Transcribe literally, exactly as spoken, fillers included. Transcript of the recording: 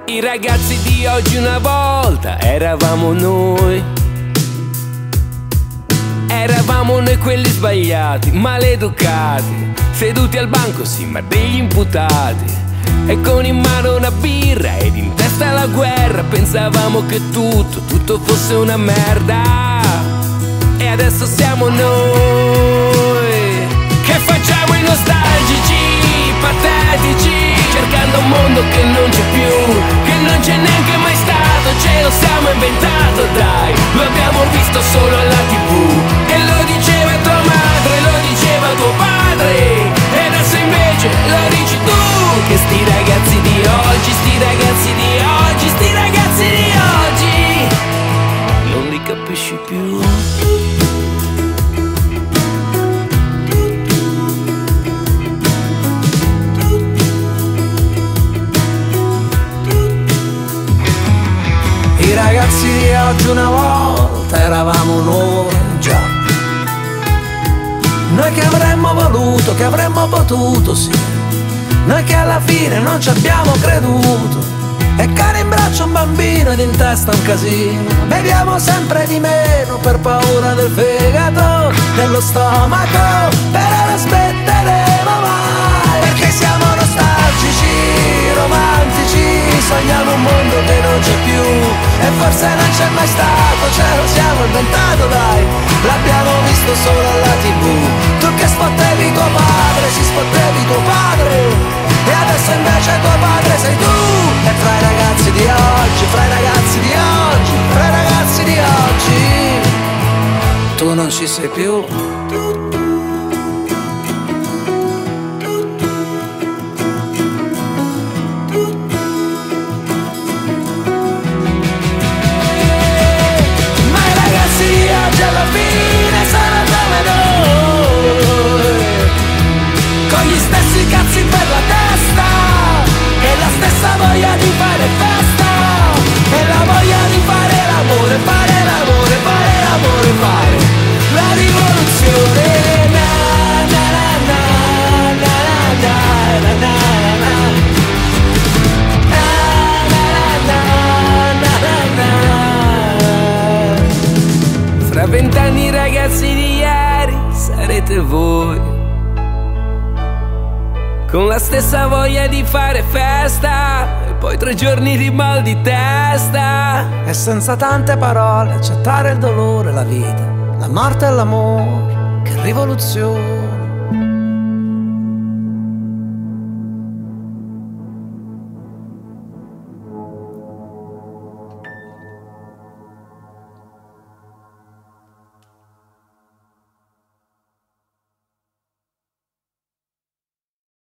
I ragazzi di oggi una volta eravamo noi. Eravamo noi quelli sbagliati, maleducati, seduti al banco, sì, ma degli imputati. E con in mano una birra ed in testa la guerra, pensavamo che tutto, tutto fosse una merda. E adesso siamo noi che facciamo i nostalgici, patetici, cercando un mondo che non c'è più, che non c'è neanche mai stato, ce lo siamo inventato, dai, lo abbiamo visto solo alla tivù. E lo diceva tua madre, lo diceva tuo padre, e adesso invece lo dici tu, che sti ragazzi di oggi, sti ragazzi di oggi, sti ragazzi di oggi non li capisci più. I ragazzi di oggi una volta eravamo noi, già. Noi che avremmo voluto, che avremmo potuto, sì. Noi che alla fine non ci abbiamo creduto. E cari in braccio un bambino ed in testa un casino. Beviamo sempre di meno per paura del fegato, dello stomaco, però non aspetteremo mai. Perché siamo nostalgici, romantici, sogniamo un mondo che non c'è più. E forse non c'è mai stato, ce lo siamo inventato, dai, l'abbiamo visto solo alla tivù. Tu che spottevi tuo padre, si spottevi tuo padre, e adesso invece tuo padre sei tu. E fra i ragazzi di oggi, fra i ragazzi di oggi, fra i ragazzi di oggi, tu non ci sei più. Alla fine sarà come noi, con gli stessi cazzi per la testa, e la stessa voglia di fare festa, e la voglia di fare l'amore, fare l'amore, fare l'amore, fare la rivoluzione. Na, na, na, na, na, na, na, na, na. Tra vent'anni ragazzi di ieri sarete voi, con la stessa voglia di fare festa, e poi tre giorni di mal di testa. E senza tante parole accettare il dolore, la vita, la morte e l'amore. Che rivoluzione.